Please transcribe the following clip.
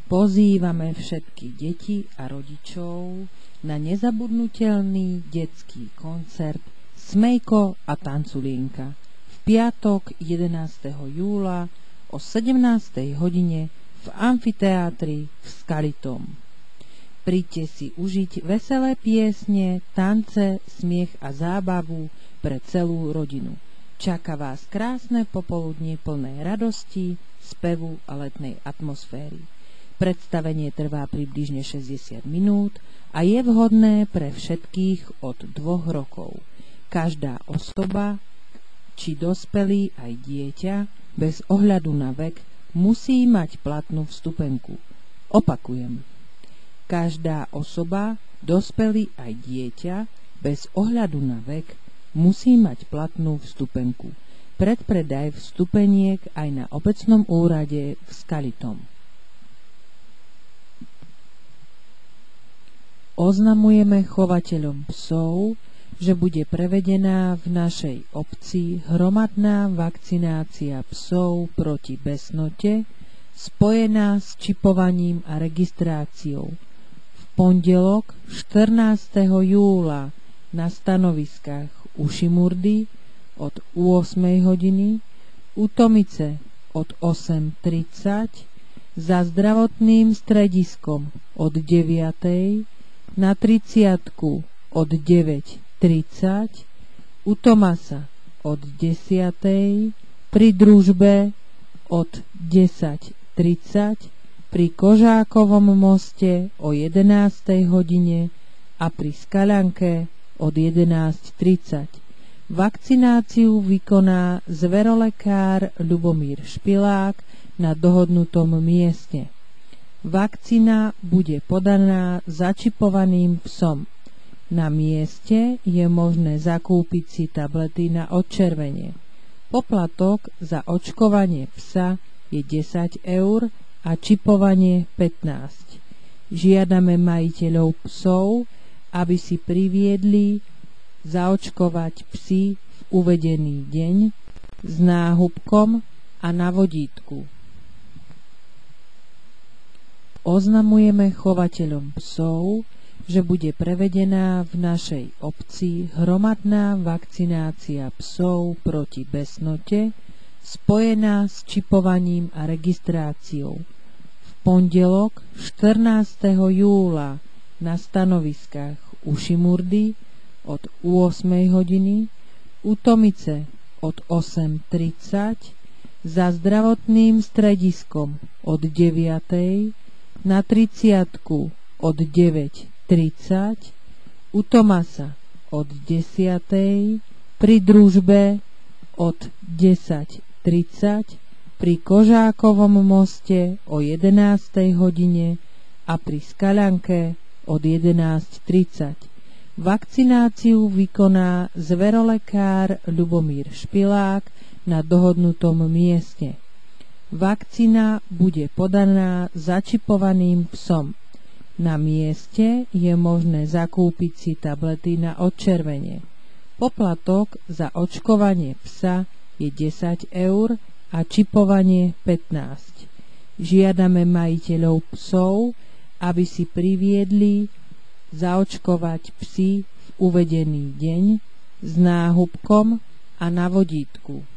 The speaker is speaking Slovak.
Pozývame všetky deti a rodičov na nezabudnutelný detský koncert Smejko a Tanculienka v piatok 11. júla o 17. hodine v amfiteátri v Skalitom. Príďte si užiť veselé piesne, tance, smiech a zábavu pre celú rodinu. Čaká vás krásne popoludnie plné radosti, spevu a letnej atmosféry. Predstavenie trvá približne 60 minút a je vhodné pre všetkých od 2 rokov. Každá osoba, či dospelý aj dieťa, bez ohľadu na vek, musí mať platnú vstupenku. Opakujem. Každá osoba, dospelý aj dieťa, bez ohľadu na vek, musí mať platnú vstupenku. Predpredaj vstupeniek aj na obecnom úrade v Skalitom. Oznamujeme chovateľom psov, že bude prevedená v našej obci hromadná vakcinácia psov proti besnote, spojená s čipovaním a registráciou. V pondelok 14. júla na stanoviskách u Šimurdy od 8 hodiny, u Tomice od 8:30, za zdravotným strediskom od 9. na 30 od 9:30, u Tomasa od 10. pri družbe od 10:30, pri Kožákovom moste o 11. hodine a pri Skaľanke od 11:30. Vakcináciu vykoná zverolekár Ľubomír Špilák na dohodnutom mieste. Vakcína bude podaná začipovaným psom. Na mieste je možné zakúpiť si tablety na odčervenie. Poplatok za očkovanie psa je 10 eur a čipovanie 15. Žiadame majiteľov psov, aby si priviedli zaočkovať psy v uvedený deň s náhubkom a na vodítku. Oznamujeme chovateľom psov, že bude prevedená v našej obci hromadná vakcinácia psov proti besnote, spojená s čipovaním a registráciou. V pondelok 14. júla na stanoviskách u Šimurdy od 8 hodiny, u Tomice od 8:30, za zdravotným strediskom od 9. na 30 od 9:30, u Tomasa od 10. pri družbe od 10:30, pri Kožákovom moste o 11. hodine a pri Skaľanke od 11:30. Vakcináciu vykoná zverolekár Ľubomír Špilák na dohodnutom mieste. Vakcína bude podaná začipovaným psom. Na mieste je možné zakúpiť si tablety na odčervenie. Poplatok za očkovanie psa je 10 eur a čipovanie 15. Žiadame majiteľov psov, aby si priviedli zaočkovať psy v uvedený deň s náhubkom a na vodítku.